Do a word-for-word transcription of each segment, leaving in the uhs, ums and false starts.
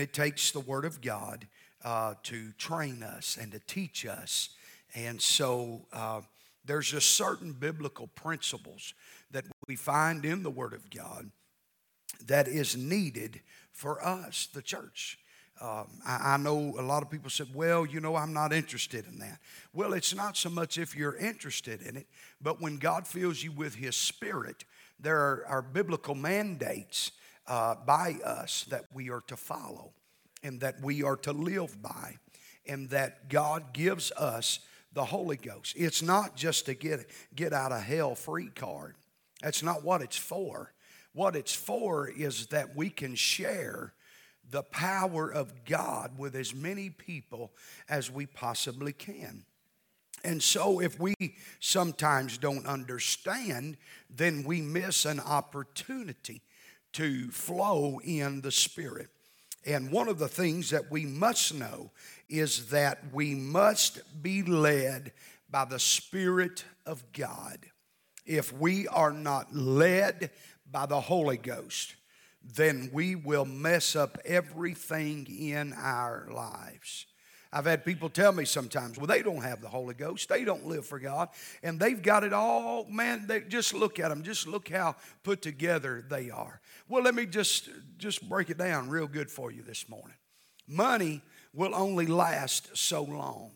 It takes the Word of God uh, to train us and to teach us. And so uh, there's just certain biblical principles that we find in the Word of God that is needed for us, the church. Um, I, I know a lot of people said, well, you know, I'm not interested in that. Well, it's not so much if you're interested in it, but when God fills you with His Spirit, there are, are biblical mandates uh, by us that we are to follow and that we are to live by, and that God gives us the Holy Ghost. It's not just to get, get out of hell free card. That's not what it's for. What it's for is that we can share the power of God with as many people as we possibly can. And so if we sometimes don't understand, then we miss an opportunity to flow in the Spirit. And one of the things that we must know is that we must be led by the Spirit of God. If we are not led by the Holy Ghost, then we will mess up everything in our lives. I've had people tell me sometimes, well, they don't have the Holy Ghost. They don't live for God. And they've got it all. Man, they, just look at them. Just look how put together they are. Well, let me just, just break it down real good for you this morning. Money will only last so long.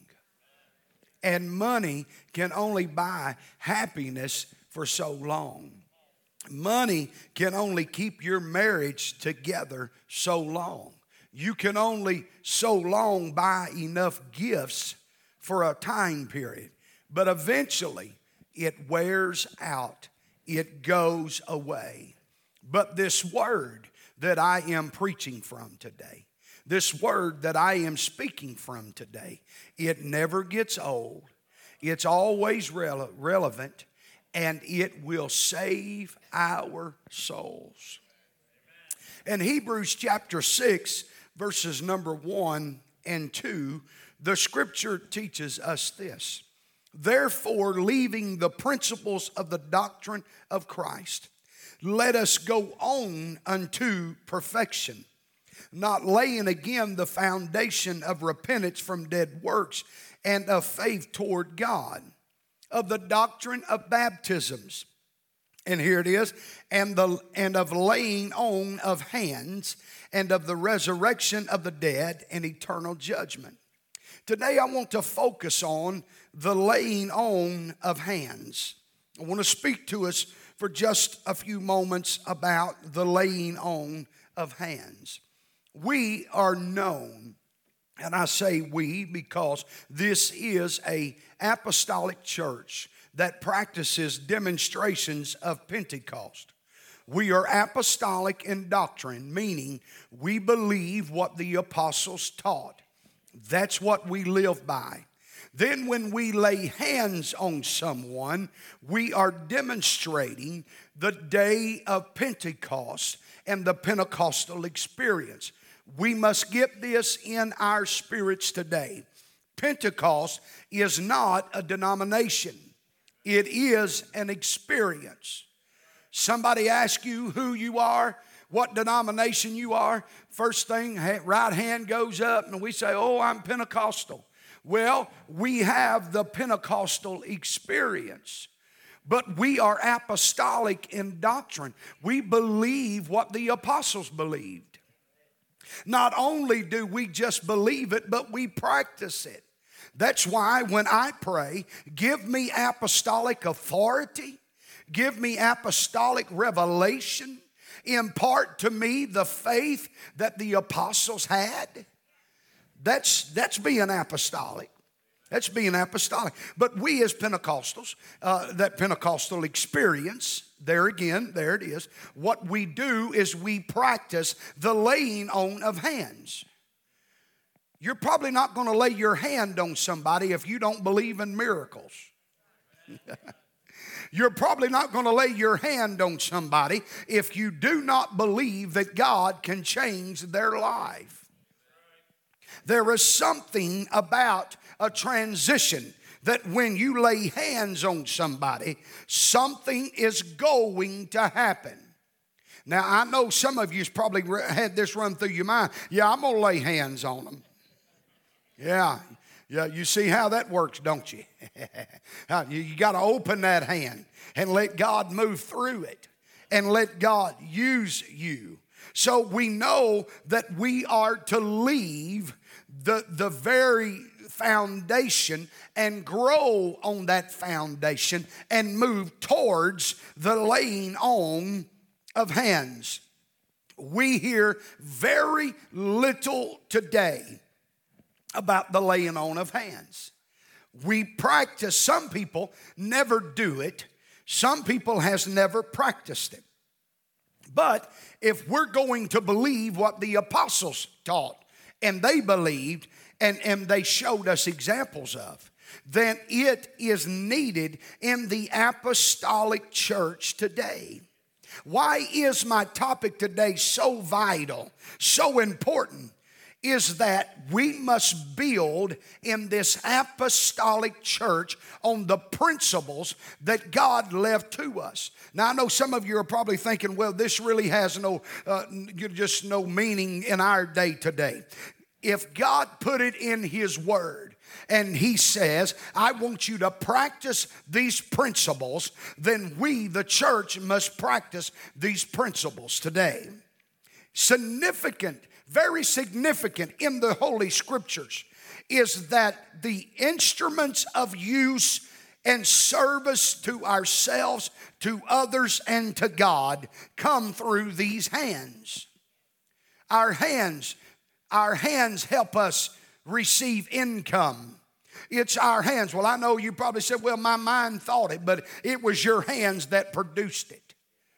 And money can only buy happiness for so long. Money can only keep your marriage together so long. You can only so long buy enough gifts for a time period. But eventually, it wears out. It goes away. But this word that I am preaching from today, this word that I am speaking from today, it never gets old. It's always rele- relevant. And it will save our souls. In Hebrews chapter six, verses number one and two, the scripture teaches us this. Therefore, leaving the principles of the doctrine of Christ, let us go on unto perfection, not laying again the foundation of repentance from dead works and of faith toward God, of the doctrine of baptisms. And here it is, and the and of laying on of hands, and of the resurrection of the dead and eternal judgment. Today I want to focus on the laying on of hands. I want to speak to us for just a few moments about the laying on of hands. We are known, and I say we because this is a apostolic church that practices demonstrations of Pentecost. We are apostolic in doctrine, meaning we believe what the apostles taught. That's what we live by. Then when we lay hands on someone, we are demonstrating the day of Pentecost and the Pentecostal experience. We must get this in our spirits today. Pentecost is not a denomination. It is an experience. Somebody asks you who you are, what denomination you are. First thing, right hand goes up and we say, oh, I'm Pentecostal. Well, we have the Pentecostal experience. But we are apostolic in doctrine. We believe what the apostles believed. Not only do we just believe it, but we practice it. That's why when I pray, give me apostolic authority, give me apostolic revelation, impart to me the faith that the apostles had. That's, that's being apostolic. That's being apostolic. But we as Pentecostals, uh, that Pentecostal experience, there again, there it is. What we do is we practice the laying on of hands. You're probably not going to lay your hand on somebody if you don't believe in miracles. You're probably not going to lay your hand on somebody if you do not believe that God can change their life. There is something about a transition that when you lay hands on somebody, something is going to happen. Now, I know some of you's probably had this run through your mind. Yeah, I'm going to lay hands on them. Yeah, yeah, you see how that works, don't you? you you got to open that hand and let God move through it and let God use you. So we know that we are to leave the, the very foundation and grow on that foundation and move towards the laying on of hands. We hear very little today about the laying on of hands. We practice, some people never do it. Some people has never practiced it. But if we're going to believe what the apostles taught, and they believed, and, and they showed us examples of, then it is needed in the apostolic church today. Why is my topic today so vital, so important? Is that we must build in this apostolic church on the principles that God left to us. Now, I know some of you are probably thinking, well, this really has no, uh, just no meaning in our day today. If God put it in His Word, and He says, I want you to practice these principles, then we, the church, must practice these principles today. Significant, very significant in the Holy Scriptures is that the instruments of use and service to ourselves, to others, and to God come through these hands. Our hands, our hands help us receive income. It's our hands. Well, I know you probably said, well, my mind thought it, but it was your hands that produced it.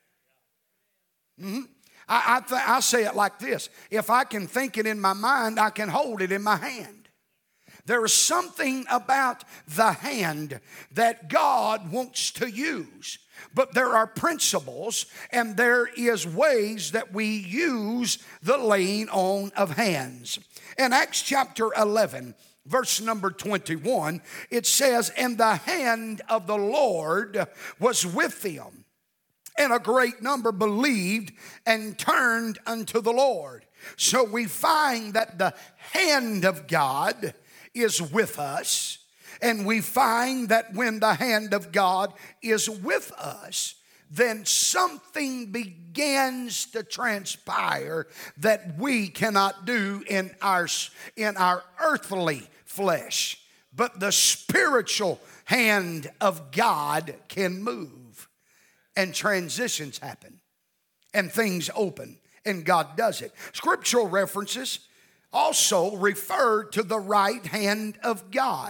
Mm-hmm. I, I, th- I say it like this. If I can think it in my mind, I can hold it in my hand. There is something about the hand that God wants to use. But there are principles and there is ways that we use the laying on of hands. In Acts chapter eleven, verse number twenty-one, it says, and the hand of the Lord was with them, and a great number believed and turned unto the Lord. So we find that the hand of God is with us. And we find that when the hand of God is with us, then something begins to transpire that we cannot do in our, in our earthly flesh. But the spiritual hand of God can move. And transitions happen. And things open. And God does it. Scriptural references also refer to the right hand of God.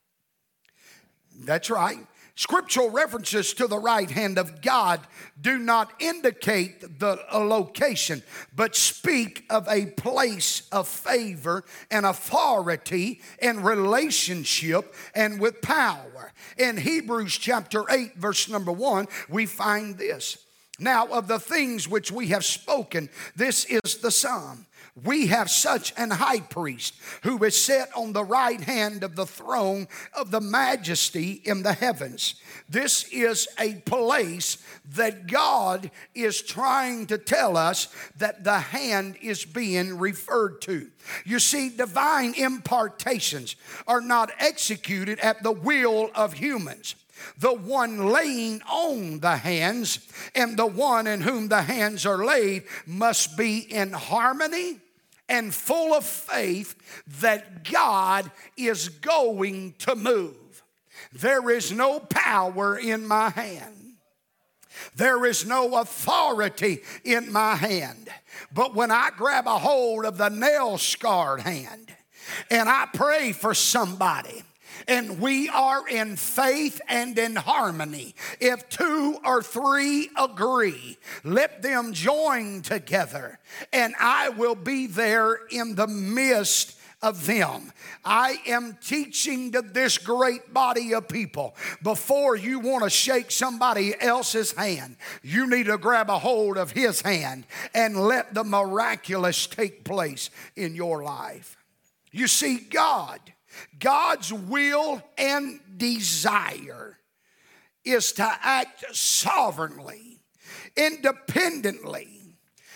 That's right. Scriptural references to the right hand of God do not indicate the location, but speak of a place of favor and authority and relationship and with power. In Hebrews chapter eight, verse number one, we find this. Now, of the things which we have spoken, this is the sum. We have such an high priest who is set on the right hand of the throne of the majesty in the heavens. This is a place that God is trying to tell us that the hand is being referred to. You see, divine impartations are not executed at the will of humans. The one laying on the hands and the one in whom the hands are laid must be in harmony and full of faith that God is going to move. There is no power in my hand. There is no authority in my hand. But when I grab a hold of the nail-scarred hand and I pray for somebody, and we are in faith and in harmony. If two or three agree, let them join together, and I will be there in the midst of them. I am teaching to this great body of people, before you want to shake somebody else's hand, you need to grab a hold of his hand and let the miraculous take place in your life. You see, God, God's will and desire is to act sovereignly, independently,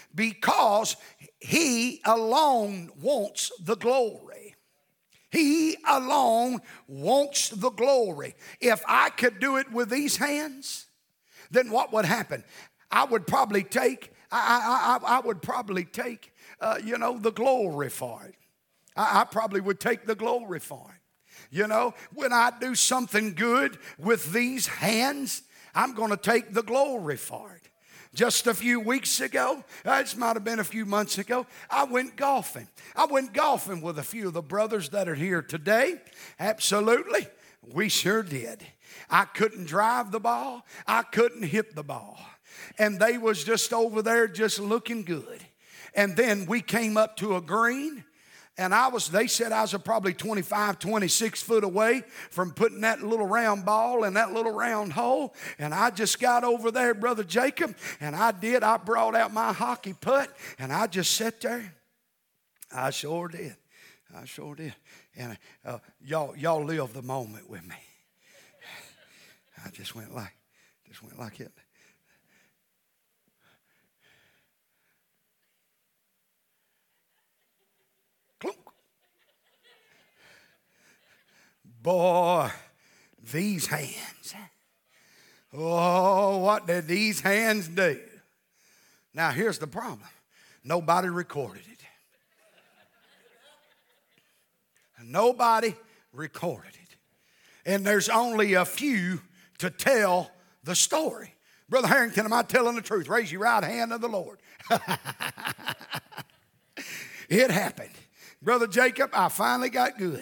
because he alone wants the glory. He alone wants the glory. If I could do it with these hands, then what would happen? I would probably take, I, I, I, I would probably take, uh, you know, the glory for it. I, I probably would take the glory for it. You know, when I do something good with these hands, I'm going to take the glory for it. Just a few weeks ago, it might have been a few months ago, I went golfing. I went golfing with a few of the brothers that are here today. Absolutely, we sure did. I couldn't drive the ball. I couldn't hit the ball. And they was just over there just looking good. And then we came up to a green. And I was, they said I was probably twenty-five, twenty-six foot away from putting that little round ball in that little round hole. And I just got over there, Brother Jacob, and I did. I brought out my hockey putt, and I just sat there. I sure did. I sure did. And uh, y'all, y'all live the moment with me. I just went like, just went like it. Boy, these hands. Oh, what did these hands do? Now, here's the problem. Nobody recorded it. Nobody recorded it. And there's only a few to tell the story. Brother Harrington, am I telling the truth? Raise your right hand to the Lord. It happened. Brother Jacob, I finally got good.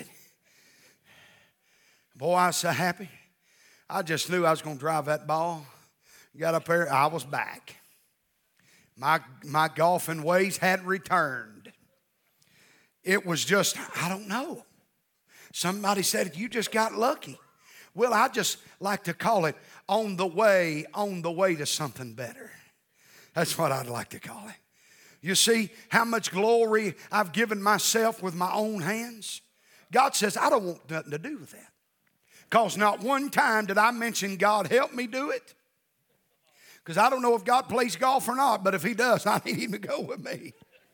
Boy, I was so happy. I just knew I was going to drive that ball. Got up there, I was back. My, my golfing ways had returned. It was just, I don't know. Somebody said, you just got lucky. Well, I just like to call it on the way, on the way to something better. That's what I'd like to call it. You see how much glory I've given myself with my own hands? God says, I don't want nothing to do with that. Because not one time did I mention God help me do it. Because I don't know if God plays golf or not, but if he does, I need him to go with me.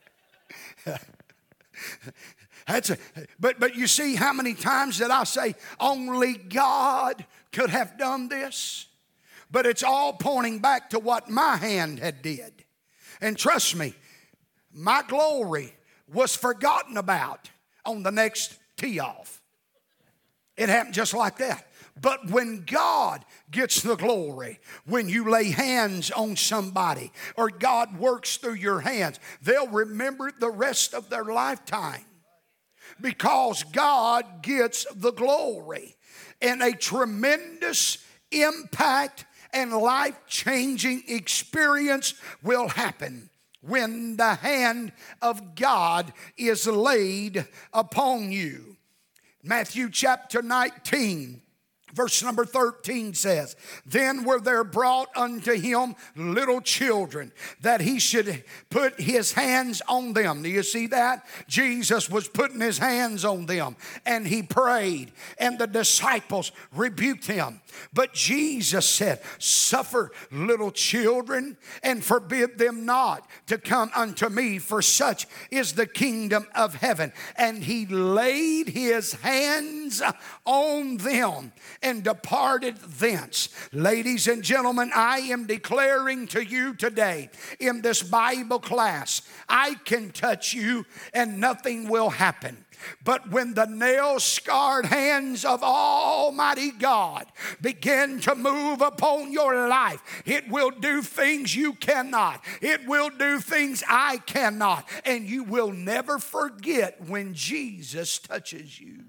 That's a, but, but you see how many times did I say, only God could have done this? But it's all pointing back to what my hand had did. And trust me, my glory was forgotten about on the next tee off. It happened just like that. But when God gets the glory, when you lay hands on somebody or God works through your hands, they'll remember it the rest of their lifetime because God gets the glory. And a tremendous impact and life-changing experience will happen when the hand of God is laid upon you. Matthew chapter nineteen, verse number thirteen says, then were there brought unto him little children, that he should put his hands on them. Do you see that? Jesus was putting his hands on them, and he prayed, and the disciples rebuked him. But Jesus said, suffer little children, and forbid them not to come unto me, for such is the kingdom of heaven. And he laid his hands on them and departed thence. Ladies and gentlemen, I am declaring to you today in this Bible class, I can touch you and nothing will happen. But when the nail-scarred hands of Almighty God begin to move upon your life, it will do things you cannot. It will do things I cannot. And you will never forget when Jesus touches you.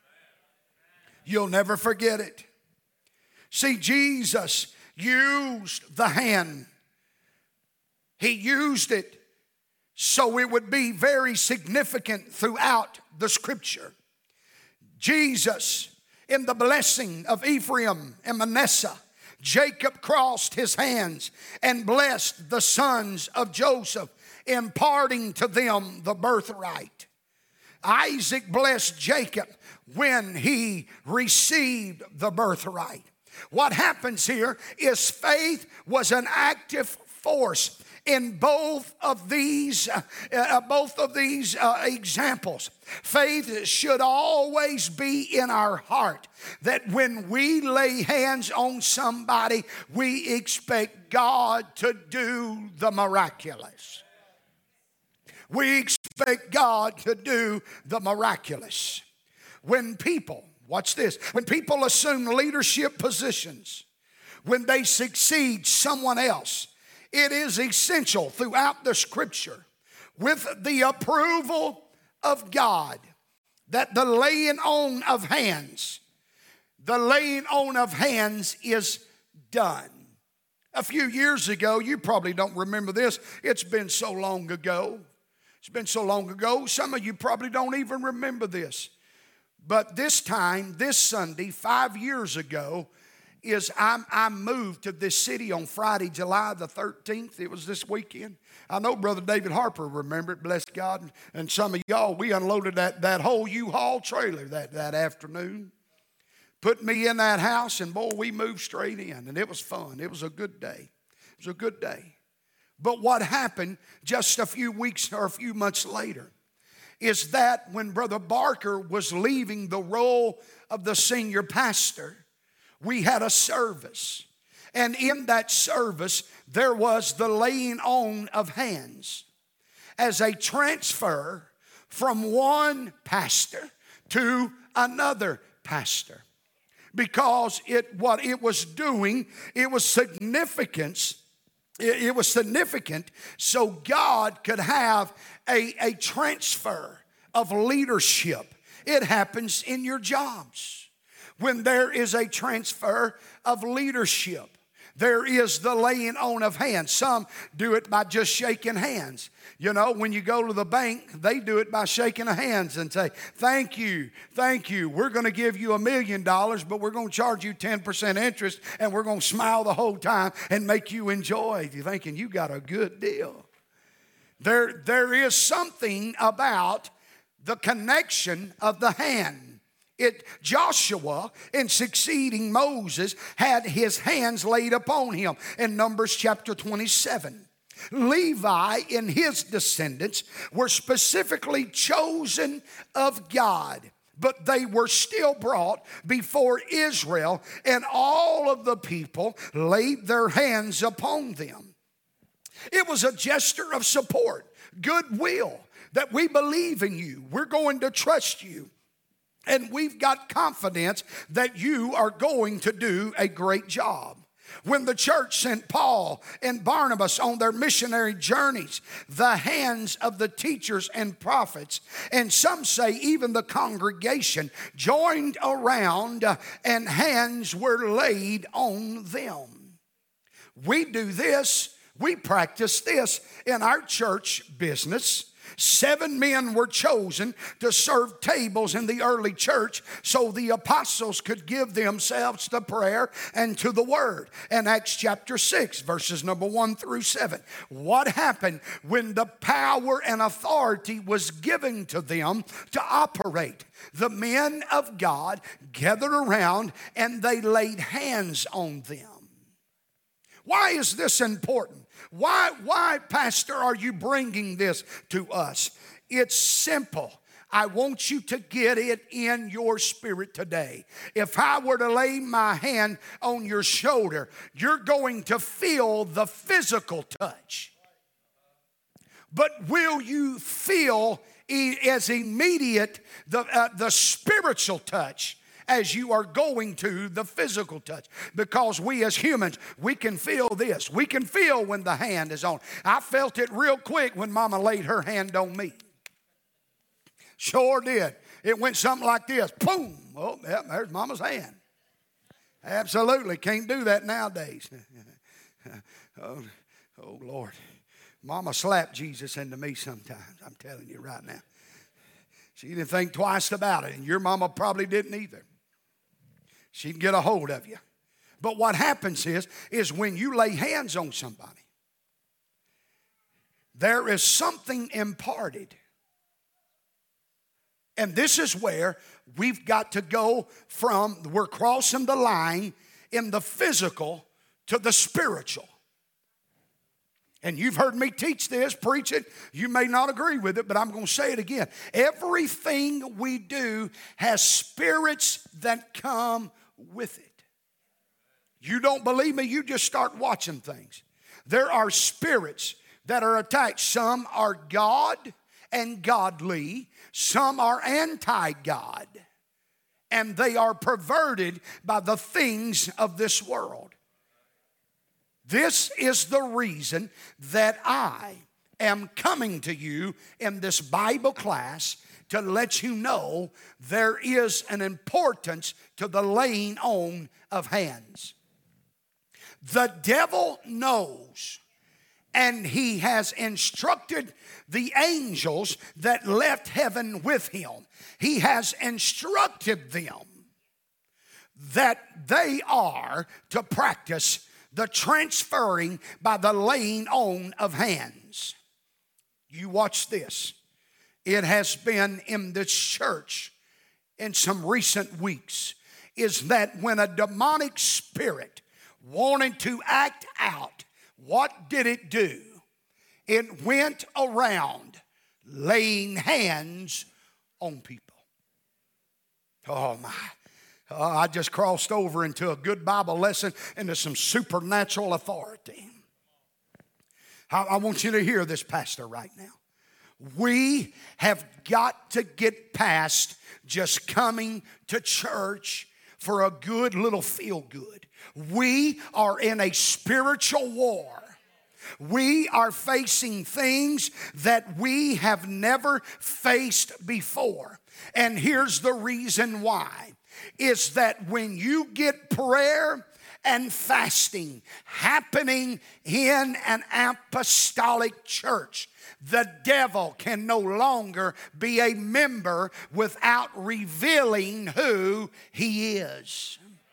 You'll never forget it. See, Jesus used the hand. He used it so it would be very significant throughout the scripture. Jesus, in the blessing of Ephraim and Manasseh, Jacob crossed his hands and blessed the sons of Joseph, imparting to them the birthright. Isaac blessed Jacob when he received the birthright. What happens here is faith was an active force in both of these, uh, uh, both of these uh, examples. Faith should always be in our heart, that when we lay hands on somebody, we expect God to do the miraculous. We expect God to do the miraculous. When people, watch this, when people assume leadership positions, when they succeed someone else, it is essential throughout the Scripture, with the approval of God, that the laying on of hands, the laying on of hands is done. A few years ago, you probably don't remember this. It's been so long ago. It's been so long ago, some of you probably don't even remember this. But this time, this Sunday, five years ago, is I, I moved to this city on Friday, July the thirteenth. It was this weekend. I know Brother David Harper remembered, bless God. And, and some of y'all, we unloaded that, that whole U-Haul trailer that, that afternoon. Put me in that house, and boy, we moved straight in. And it was fun. It was a good day. It was a good day. But what happened just a few weeks or a few months later is that when Brother Barker was leaving the role of the senior pastor, we had a service. And in that service, there was the laying on of hands as a transfer from one pastor to another pastor. Because it what it was doing, it was significance. It was significant so God could have a, a transfer of leadership. It happens in your jobs. When there is a transfer of leadership, there is the laying on of hands. Some do it by just shaking hands. You know, when you go to the bank, they do it by shaking hands and say, thank you, thank you. We're going to give you a million dollars, but we're going to charge you ten percent interest, and we're going to smile the whole time and make you enjoy. You're thinking you got a good deal. There, there is something about the connection of the hand. It, Joshua, in succeeding Moses, had his hands laid upon him in Numbers chapter twenty-seven. Levi and his descendants were specifically chosen of God, but they were still brought before Israel, and all of the people laid their hands upon them. It was a gesture of support, goodwill, that we believe in you. We're going to trust you. And we've got confidence that you are going to do a great job. When the church sent Paul and Barnabas on their missionary journeys, the hands of the teachers and prophets, and some say even the congregation, joined around and hands were laid on them. We do this, we practice this in our church business. Seven men were chosen to serve tables in the early church so the apostles could give themselves to prayer and to the word. In Acts chapter six, verses number one through seven. What happened when the power and authority was given to them to operate? The men of God gathered around and they laid hands on them. Why is this important? Why, why, Pastor, are you bringing this to us? It's simple. I want you to get it in your spirit today. If I were to lay my hand on your shoulder, you're going to feel the physical touch. But will you feel as immediate the, uh, the spiritual touch as you are going to the physical touch? Because we as humans, we can feel this. We can feel when the hand is on. I felt it real quick when Mama laid her hand on me. Sure did. It went something like this. Boom. Oh, yeah, there's Mama's hand. Absolutely. Can't do that nowadays. oh, oh, Lord. Mama slapped Jesus into me sometimes. I'm telling you right now. She didn't think twice about it, and your mama probably didn't either. She'd get a hold of you. But what happens is, is when you lay hands on somebody, there is something imparted. And this is where we've got to go from, we're crossing the line in the physical to the spiritual. And you've heard me teach this, preach it. You may not agree with it, but I'm going to say it again. Everything we do has spirits that come with it. You don't believe me? You just start watching things. There are spirits that are attached. Some are God and godly. Some are anti-God. And they are perverted by the things of this world. This is the reason that I am coming to you in this Bible class to let you know there is an importance to the laying on of hands. The devil knows, and he has instructed the angels that left heaven with him. He has instructed them that they are to practice the transferring by the laying on of hands. You watch this. It has been in this church in some recent weeks, is that when a demonic spirit wanted to act out, what did it do? It went around laying hands on people. Oh my. Uh, I just crossed over into a good Bible lesson into some supernatural authority. I, I want you to hear this, Pastor, right now. We have got to get past just coming to church for a good little feel good. We are in a spiritual war. We are facing things that we have never faced before. And here's the reason why. Is that when you get prayer and fasting happening in an apostolic church, the devil can no longer be a member without revealing who he is.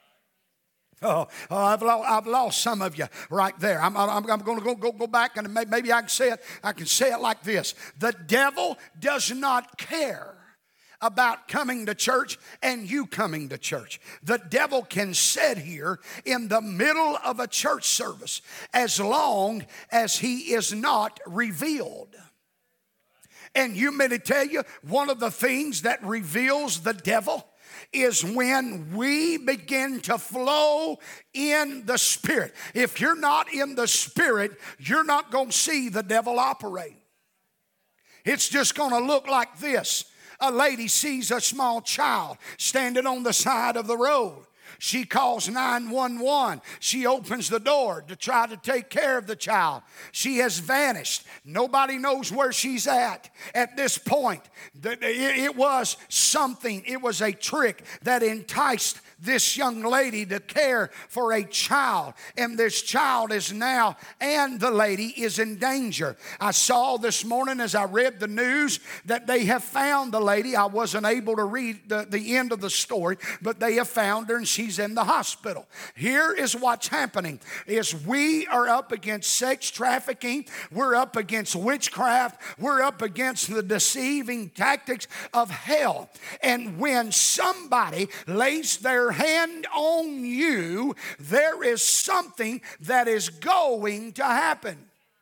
Oh, oh I've, lost, I've lost some of you right there. I'm, I'm, I'm going to go, go, go back and maybe I can say it. I can say it like this. The devil does not care about coming to church and you coming to church. The devil can sit here in the middle of a church service as long as he is not revealed. And you may tell you, one of the things that reveals the devil is when we begin to flow in the Spirit. If you're not in the Spirit, you're not going to see the devil operate. It's just going to look like this. A lady sees a small child standing on the side of the road. She calls nine one one. She opens the door to try to take care of the child. She has vanished. Nobody knows where she's at at this point. It was something, it was a trick that enticed this young lady to care for a child. And this child is now, and the lady is in danger. I saw this morning as I read the news that they have found the lady. I wasn't able to read the, the end of the story, but they have found her and she's in the hospital. Here is what's happening, is we are up against sex trafficking. We're up against witchcraft. We're up against the deceiving tactics of hell. And when somebody lays their hand on you, there is something that is going to happen.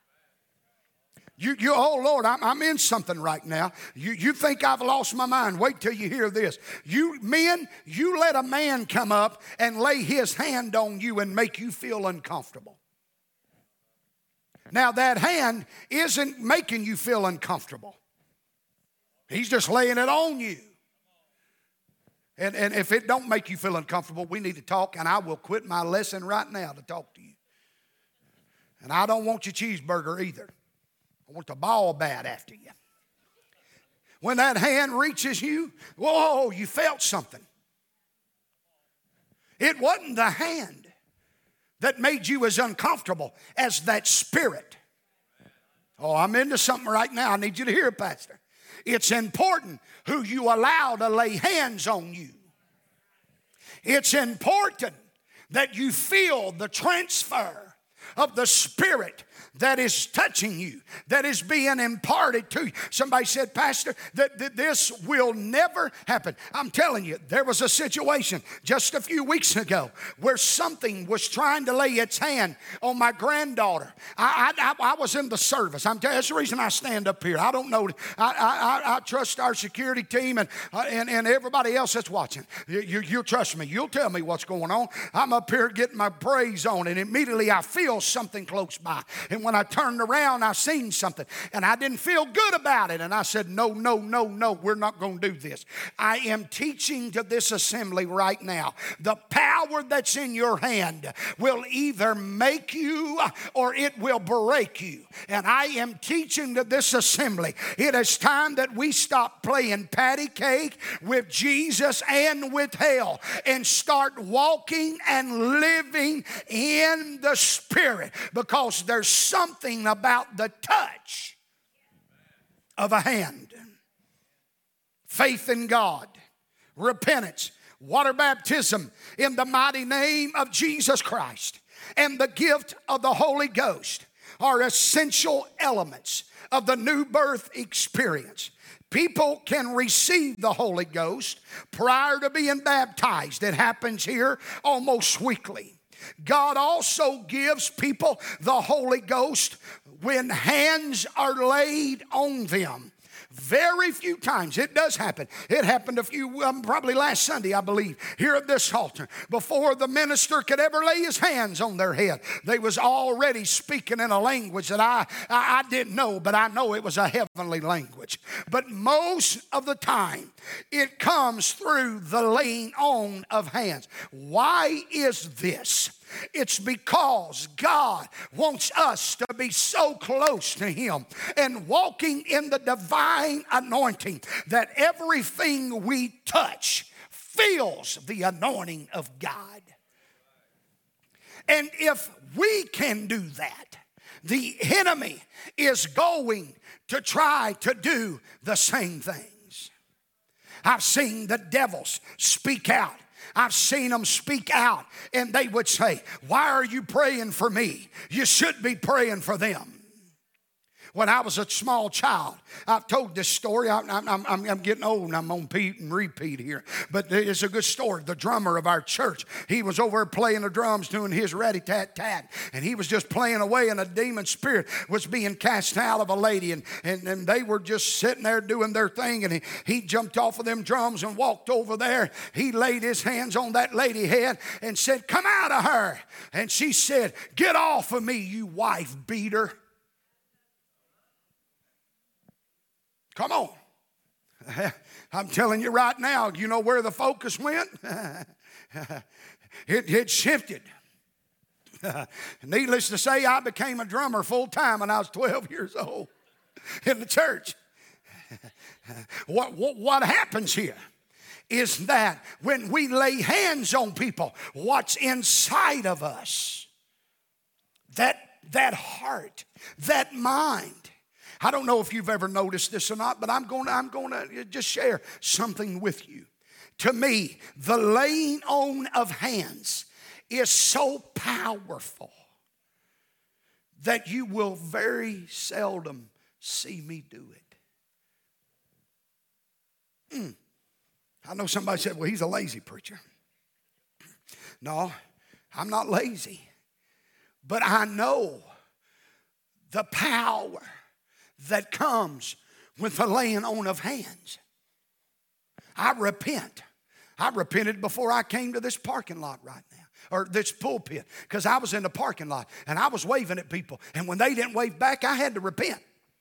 You, you, oh Lord, I'm, I'm in something right now. You, you think I've lost my mind? Wait till you hear this. You men, you let a man come up and lay his hand on you and make you feel uncomfortable. Now that hand isn't making you feel uncomfortable. He's just laying it on you. And, and if it don't make you feel uncomfortable, we need to talk, and I will quit my lesson right now to talk to you. And I don't want your cheeseburger either. I want the ball bat after you. When that hand reaches you, whoa, you felt something. It wasn't the hand that made you as uncomfortable as that spirit. Oh, I'm into something right now. I need you to hear it, Pastor. It's important who you allow to lay hands on you. It's important that you feel the transfer of the Spirit that is touching you, that is being imparted to you. Somebody said, Pastor, that, that this will never happen. I'm telling you, there was a situation just a few weeks ago where something was trying to lay its hand on my granddaughter. I, I, I was in the service. I'm telling you, that's the reason I stand up here. I don't know. I, I, I trust our security team and, uh, and, and everybody else that's watching. You, you, you trust me. You'll tell me what's going on. I'm up here getting my praise on, and immediately I feel something close by. And when I turned around, I seen something, and I didn't feel good about it. And I said, no, no, no, no, we're not going to do this. I am teaching to this assembly right now. The power that's in your hand will either make you or it will break you. And I am teaching to this assembly. It is time that we stop playing patty cake with Jesus and with hell and start walking and living in the Spirit, because there's something about the touch of a hand. Faith in God, repentance, water baptism in the mighty name of Jesus Christ, and the gift of the Holy Ghost are essential elements of the new birth experience. People can receive the Holy Ghost prior to being baptized. It happens here almost weekly. God also gives people the Holy Ghost when hands are laid on them. Very few times. It does happen. It happened a few, um, probably last Sunday, I believe, here at this altar. Before the minister could ever lay his hands on their head, they was already speaking in a language that I, I, I didn't know, but I know it was a heavenly language. But most of the time, it comes through the laying on of hands. Why is this? It's because God wants us to be so close to Him and walking in the divine anointing that everything we touch feels the anointing of God. And if we can do that, the enemy is going to try to do the same things. I've seen the devils speak out. I've seen them speak out, and they would say, why are you praying for me? You should be praying for them. When I was a small child, I've told this story. I'm, I'm, I'm, I'm getting old, and I'm on repeat and repeat here. But it's a good story. The drummer of our church, he was over playing the drums doing his rat-a-tat-tat. And he was just playing away, and a demon spirit was being cast out of a lady. And, and, and they were just sitting there doing their thing. And he, he jumped off of them drums and walked over there. He laid his hands on that lady's head and said, come out of her. And she said, get off of me, you wife beater. Come on. I'm telling you right now, you know where the focus went? it, it shifted. Needless to say, I became a drummer full time when I was twelve years old in the church. what, what, what happens here is that when we lay hands on people, what's inside of us, that, that heart, that mind, I don't know if you've ever noticed this or not, but I'm going to, I'm going to just share something with you. To me, the laying on of hands is so powerful that you will very seldom see me do it. Mm. I know somebody said, well, he's a lazy preacher. No, I'm not lazy. But I know the power that comes with the laying on of hands. I repent. I repented before I came to this parking lot right now, or this pulpit, because I was in the parking lot and I was waving at people, and when they didn't wave back, I had to repent.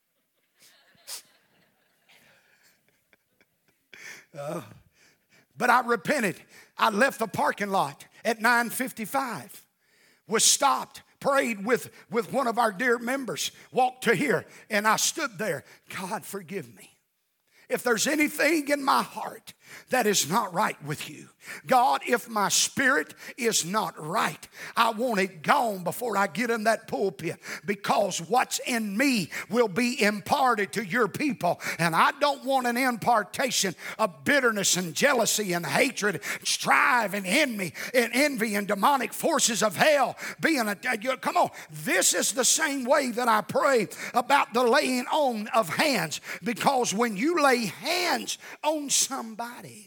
uh, but I repented. I left the parking lot at nine fifty-five, was stopped, prayed with, with one of our dear members, walked to here, and I stood there. God, forgive me. If there's anything in my heart that is not right with you. God, if my spirit is not right, I want it gone before I get in that pulpit, because what's in me will be imparted to your people. And I don't want an impartation of bitterness and jealousy and hatred, strife and envy and envy and demonic forces of hell being a, come on. This is the same way that I pray about the laying on of hands, because when you lay hands on somebody,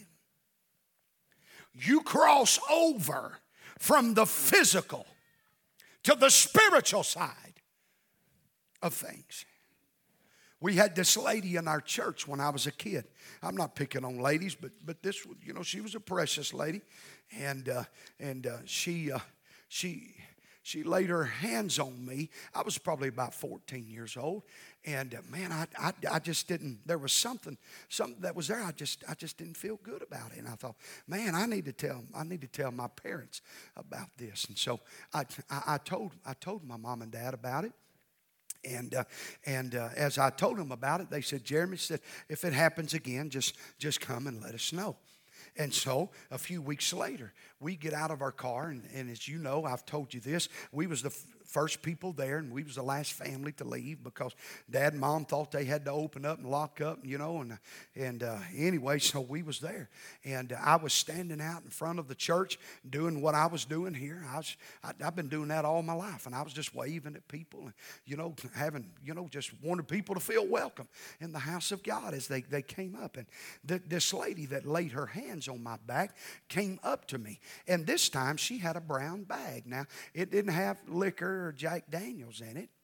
you cross over from the physical to the spiritual side of things. We had this lady in our church when I was a kid. I'm not picking on ladies, but but this, you know, she was a precious lady, and uh, and uh, she uh, she she laid her hands on me. I was probably about fourteen years old, and uh, man, I, I I just didn't. There was something something that was there. I just I just didn't feel good about it, and I thought, man, I need to tell I need to tell my parents about this. And so I I, I told I told my mom and dad about it. And uh, and uh, as I told them about it, they said, Jeremy said, if it happens again, just just come and let us know. And so a few weeks later, we get out of our car, and, and as you know, I've told you this, we was the f- first people there, and we was the last family to leave, because Dad and Mom thought they had to open up and lock up, you know, and and uh, anyway, so we was there, and uh, I was standing out in front of the church doing what I was doing here. I was, I, I've been doing that all my life, and I was just waving at people, and, you know, having, you know, just wanted people to feel welcome in the house of God as they, they came up, and th- this lady that laid her hands on my back came up to me, and this time she had a brown bag. Now, it didn't have liquor or Jack Daniels in it,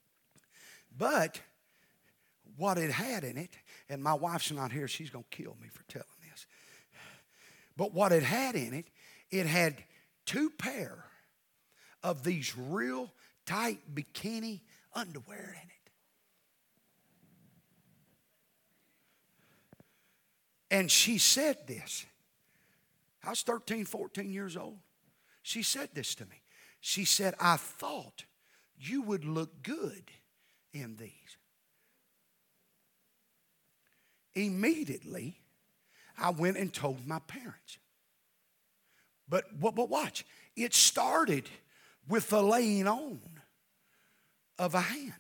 but what it had in it, and my wife's not here, she's going to kill me for telling this, but what it had in it, it had two pair of these real tight bikini underwear in it. And she said this. I was thirteen, fourteen years old. She said this to me. She said, I thought you would look good in these. Immediately, I went and told my parents. But, but, but watch, it started with the laying on of a hand.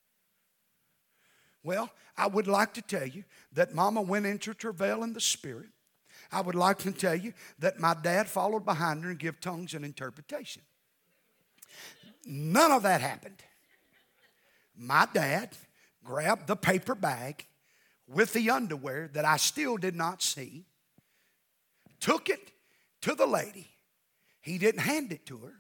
Well, I would like to tell you that Mama went into travail in the spirit. I would like to tell you that my dad followed behind her and gave tongues and interpretation. None of that happened. My dad grabbed the paper bag with the underwear that I still did not see, took it to the lady. He didn't hand it to her.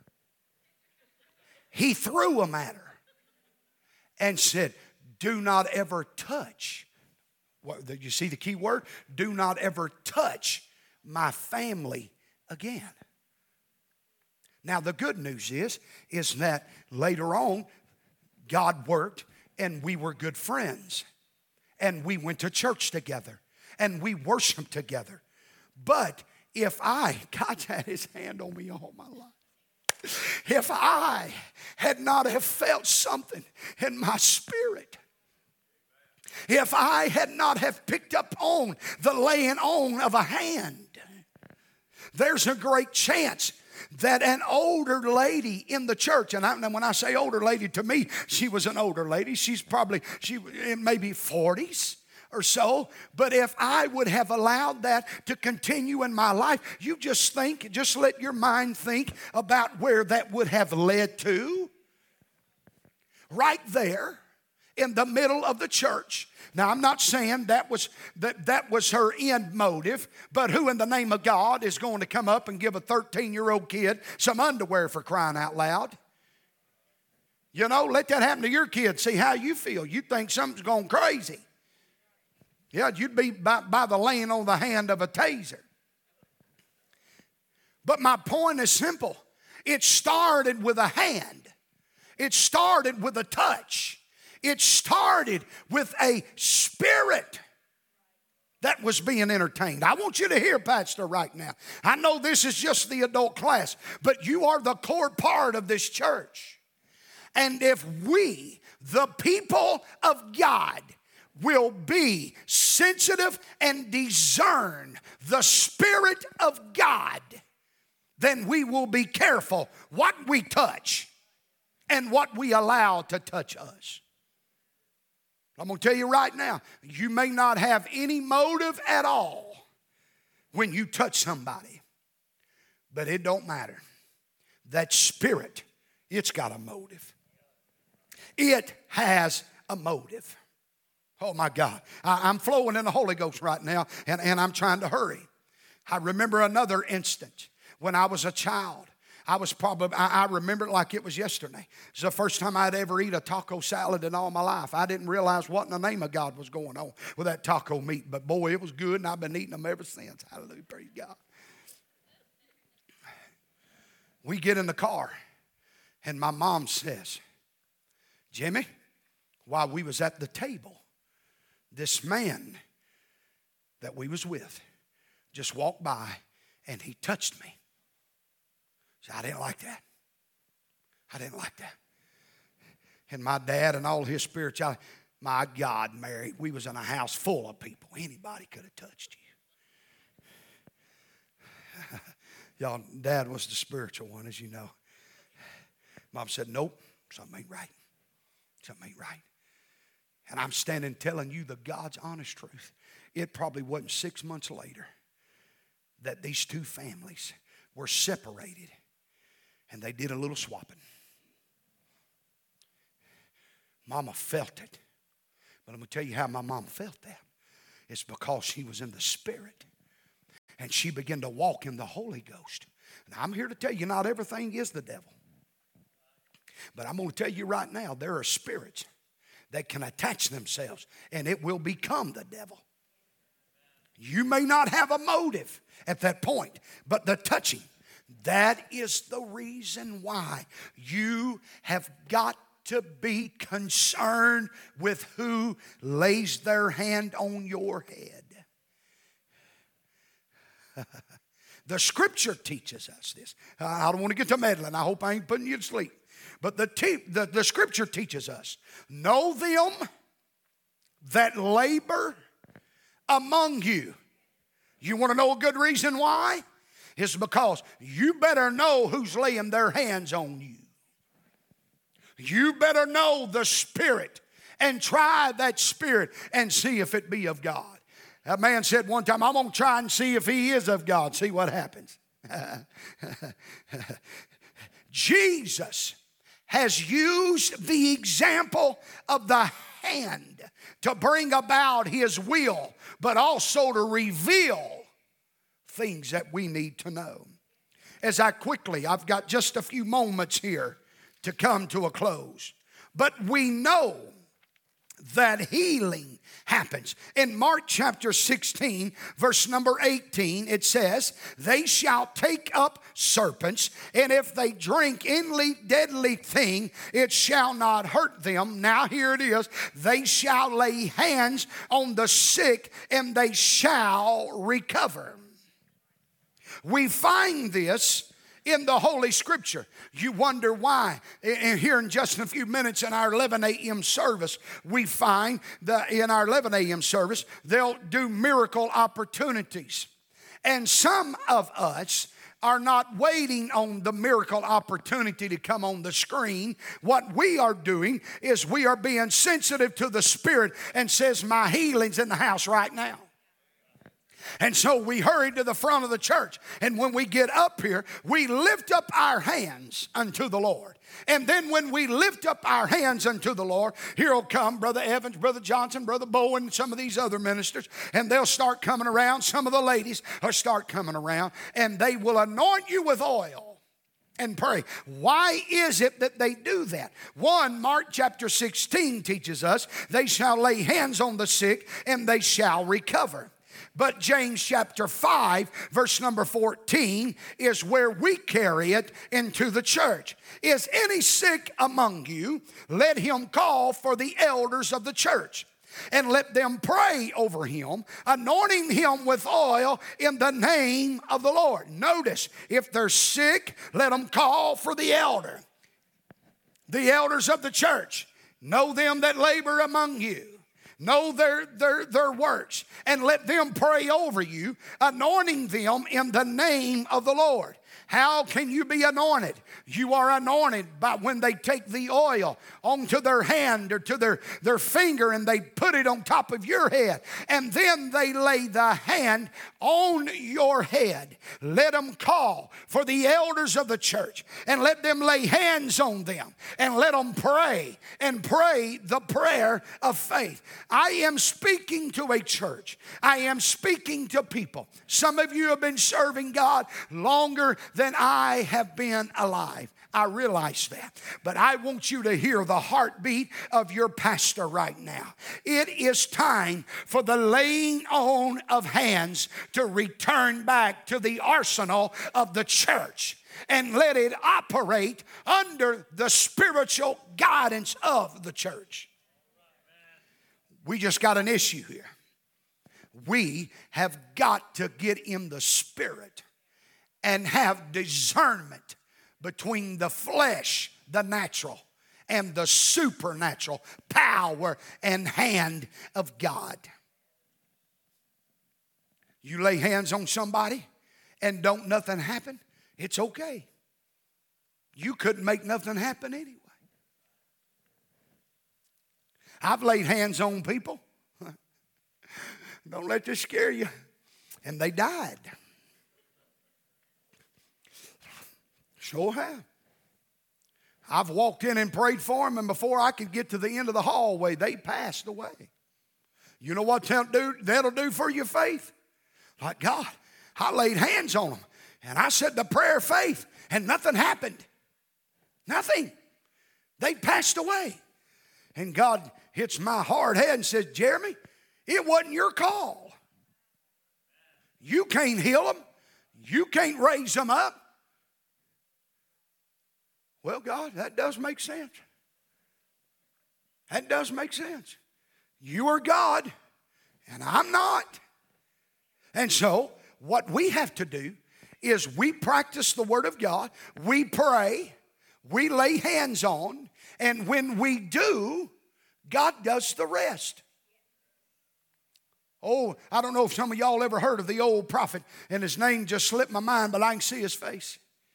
He threw them at her and said, do not ever touch. What, you see the key word? Do not ever touch my family again. Now the good news is, is that later on, God worked and we were good friends. And we went to church together. And we worshiped together. But if I, God's had his hand on me all my life. If I had not have felt something in my spirit, if I had not have picked up on the laying on of a hand, there's a great chance that an older lady in the church, and I, when I say older lady, to me, she was an older lady. She's probably, she in maybe forties or so. But if I would have allowed that to continue in my life, you just think, just let your mind think about where that would have led to. Right there in the middle of the church. Now, I'm not saying that was that, that was her end motive, but who in the name of God is going to come up and give a thirteen-year-old kid some underwear, for crying out loud? You know, let that happen to your kid. See how you feel. You think something's going crazy. Yeah, you'd be by, by the laying on the hand of a taser. But my point is simple. It started with a hand. It started with a touch. It started with a spirit that was being entertained. I want you to hear, Pastor, right now. I know this is just the adult class, but you are the core part of this church. And if we, the people of God, will be sensitive and discern the Spirit of God, then we will be careful what we touch and what we allow to touch us. I'm going to tell you right now, you may not have any motive at all when you touch somebody, but it don't matter. That spirit, it's got a motive. It has a motive. Oh my God. I, I'm flowing in the Holy Ghost right now, and, and I'm trying to hurry. I remember another instance when I was a child. I was probably, I, I remember it like it was yesterday. It's the first time I'd ever eat a taco salad in all my life. I didn't realize what in the name of God was going on with that taco meat. But boy, it was good, and I've been eating them ever since. Hallelujah, praise God. We get in the car, and my mom says, Jimmy, while we was at the table, this man that we was with just walked by, and he touched me. So I didn't like that. I didn't like that. And my dad and all his spirituality, my God, Mary, we was in a house full of people. Anybody could have touched you. Y'all, Dad was the spiritual one, as you know. Mom said, nope, something ain't right. Something ain't right. And I'm standing telling you the God's honest truth. It probably wasn't six months later that these two families were separated. And they did a little swapping. Mama felt it. But I'm going to tell you how my mom felt that. It's because she was in the Spirit. And she began to walk in the Holy Ghost. And I'm here to tell you, not everything is the devil. But I'm going to tell you right now, there are spirits that can attach themselves, and it will become the devil. You may not have a motive at that point, but the touching, that is the reason why you have got to be concerned with who lays their hand on your head. The scripture teaches us this. I don't want to get to meddling. I hope I ain't putting you to sleep. But the, te- the, the scripture teaches us, know them that labor among you. You want to know a good reason why? It's because you better know who's laying their hands on you. You better know the Spirit and try that Spirit and see if it be of God. That man said one time, I'm going to try and see if he is of God. See what happens. Jesus has used the example of the hand to bring about his will, but also to reveal things that we need to know. As I quickly, I've got just a few moments here to come to a close. But we know that healing happens. In Mark chapter sixteen, verse number eighteen, it says, they shall take up serpents, and if they drink any deadly thing, it shall not hurt them. Now here it is, they shall lay hands on the sick, and they shall recover. We find this in the Holy Scripture. You wonder why. And here in just a few minutes in our eleven a.m. service, we find that in our eleven a.m. service, they'll do miracle opportunities. And some of us are not waiting on the miracle opportunity to come on the screen. What we are doing is we are being sensitive to the Spirit and says, my healing's in the house right now. And so we hurry to the front of the church. And when we get up here, we lift up our hands unto the Lord. And then when we lift up our hands unto the Lord, here will come Brother Evans, Brother Johnson, Brother Bowen, and some of these other ministers. And they'll start coming around. Some of the ladies will start coming around. And they will anoint you with oil and pray. Why is it that they do that? One, Mark chapter sixteen teaches us, they shall lay hands on the sick and they shall recover. But James chapter five, verse number fourteen, is where we carry it into the church. Is any sick among you? Let him call for the elders of the church, and let them pray over him, anointing him with oil in the name of the Lord. Notice, if they're sick, let them call for the elder. The elders of the church. Know them that labor among you. Know their, their, their works, and let them pray over you, anointing them in the name of the Lord. How can you be anointed? You are anointed by when they take the oil onto their hand or to their, their finger and they put it on top of your head. And then they lay the hand on your head. Let them call for the elders of the church and let them lay hands on them and let them pray and pray the prayer of faith. I am speaking to a church. I am speaking to people. Some of you have been serving God longer than I have been alive. I realize that. But I want you to hear the heartbeat of your pastor right now. It is time for the laying on of hands to return back to the arsenal of the church and let it operate under the spiritual guidance of the church. We just got an issue here. We have got to get in the spirit and have discernment between the flesh, the natural, and the supernatural power and hand of God. You lay hands on somebody and don't nothing happen, it's okay. You couldn't make nothing happen anyway. I've laid hands on people. Don't let this scare you. And they died. Sure have. I've walked in and prayed for them, and before I could get to the end of the hallway, they passed away. You know what that'll do, that'll do for your faith? Like, God, I laid hands on them, and I said the prayer of faith, and nothing happened. Nothing. They passed away. And God hits my hard head and says, Jeremy, it wasn't your call. You can't heal them. You can't raise them up. Well, God, that does make sense. That does make sense. You are God, and I'm not. And so, what we have to do is we practice the Word of God, we pray, we lay hands on, and when we do, God does the rest. Oh, I don't know if some of y'all ever heard of the old prophet, and his name just slipped my mind, but I can see his face.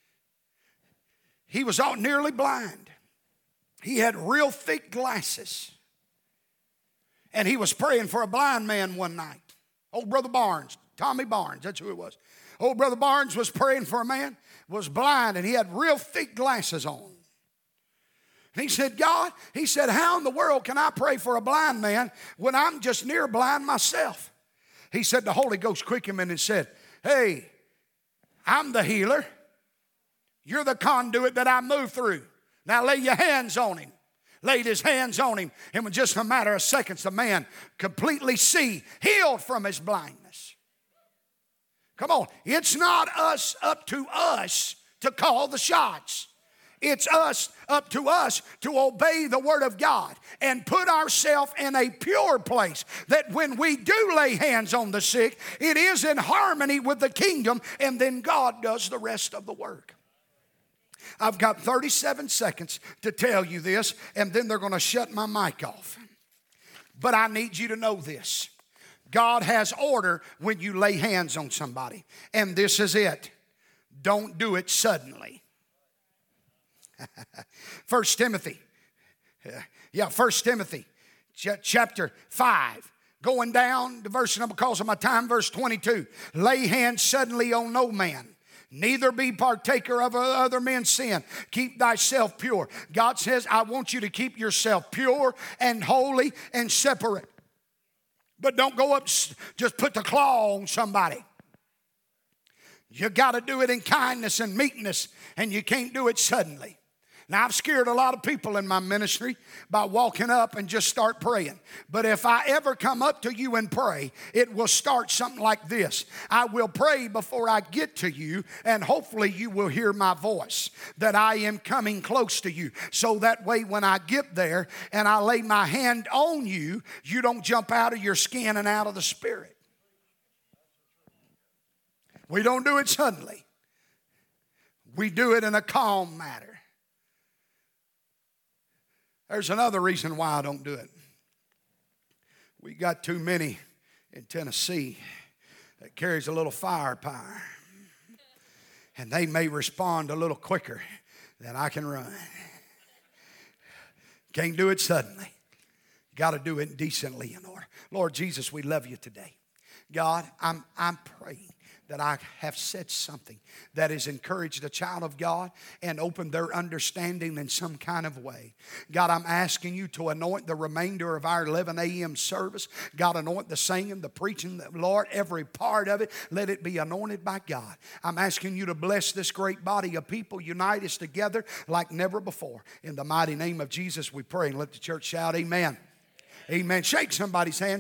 He was all nearly blind. He had real thick glasses. And he was praying for a blind man one night. Old Brother Barnes, Tommy Barnes, that's who it was. Old Brother Barnes was praying for a man, was blind, and he had real thick glasses on. And he said, God, he said, how in the world can I pray for a blind man when I'm just near blind myself? He said, the Holy Ghost quickened him and said, hey, I'm the healer. You're the conduit that I move through. Now lay your hands on him. Laid his hands on him, and in just a matter of seconds, the man completely see, healed from his blindness. Come on, it's not us up to us to call the shots. It's us up to us to obey the Word of God and put ourselves in a pure place that when we do lay hands on the sick, it is in harmony with the kingdom, and then God does the rest of the work. I've got thirty-seven seconds to tell you this, and then they're going to shut my mic off. But I need you to know this. God has order when you lay hands on somebody. And this is it. Don't do it suddenly. First Timothy. Yeah, First Timothy chapter five. Going down to verse number, because of my time, verse twenty-two. Lay hands suddenly on no man. Neither be partaker of other men's sin. Keep thyself pure. God says, I want you to keep yourself pure and holy and separate. But don't go up, just put the claw on somebody. You got to do it in kindness and meekness, and you can't do it suddenly. Now, I've scared a lot of people in my ministry by walking up and just start praying. But if I ever come up to you and pray, it will start something like this. I will pray before I get to you, and hopefully you will hear my voice, that I am coming close to you. So that way when I get there and I lay my hand on you, you don't jump out of your skin and out of the spirit. We don't do it suddenly. We do it in a calm manner. There's another reason why I don't do it. We got too many in Tennessee that carries a little firepower. And they may respond a little quicker than I can run. Can't do it suddenly. Got to do it decently in order. Lord Jesus, we love you today. God, I'm, I'm praying that I have said something that has encouraged a child of God and opened their understanding in some kind of way. God, I'm asking you to anoint the remainder of our eleven a.m. service. God, anoint the singing, the preaching, Lord, every part of it, let it be anointed by God. I'm asking you to bless this great body of people, unite us together like never before. In the mighty name of Jesus we pray, and let the church shout amen. Amen. Shake somebody's hand.